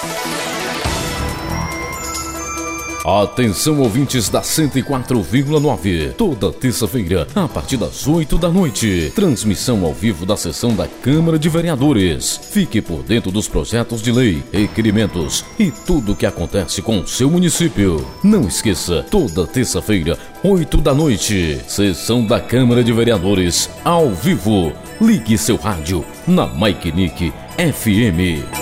Atenção, ouvintes da 104,9. Toda terça-feira, a partir das 8 da noite, transmissão ao vivo da sessão da Câmara de Vereadores. Fique por dentro dos projetos de lei, requerimentos e tudo o que acontece com o seu município. Não esqueça, toda terça-feira, 8 da noite, sessão da Câmara de Vereadores, ao vivo. Ligue seu rádio na Mike Nick FM.